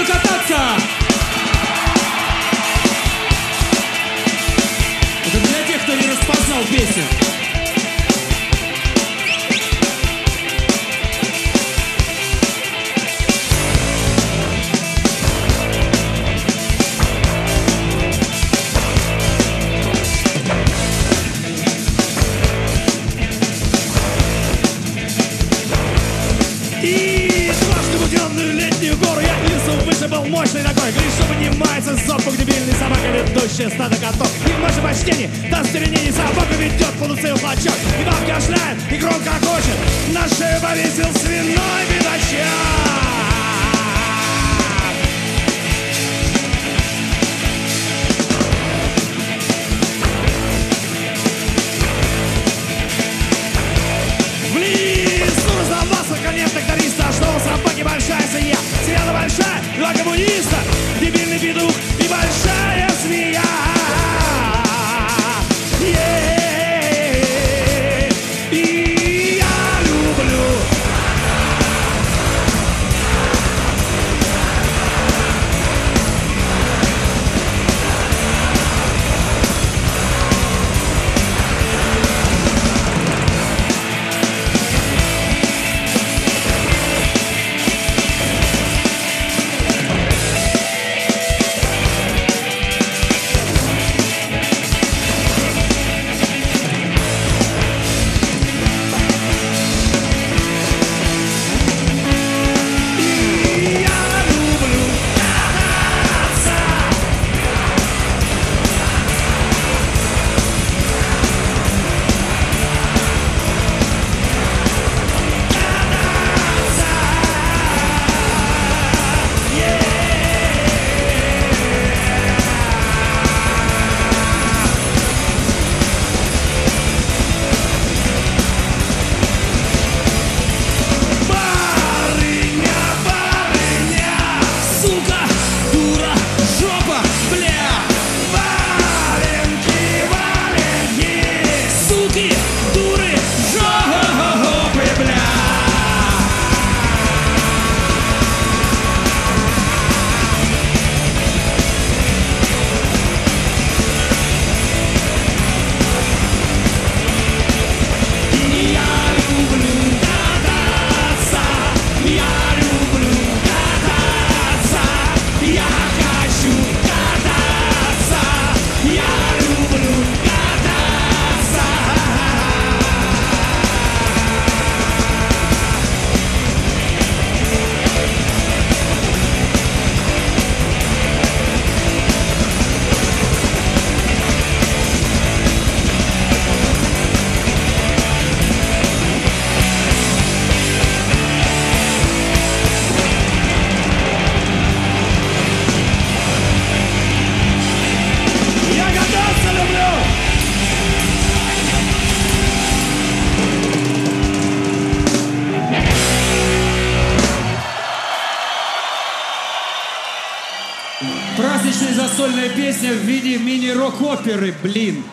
люблю кататься. Это для тех, кто не распознал песню. И дважды буденную летнюю гору я лесу вышибал мощный такой. Гриша поднимается с зопу дебильный собака, ведущая стадо котов. И в наше почтение до стеренений собака ведет полуцел флачок. И баб кашляет, и громко хочет. На шею повесил свиной бедочок. Конец тракториста, что у собаки большая свинья. Свинья большая, два коммуниста, дебильный петух и большая свинья. И я люблю. Праздничная застольная песня в виде мини-рок-оперы, блин.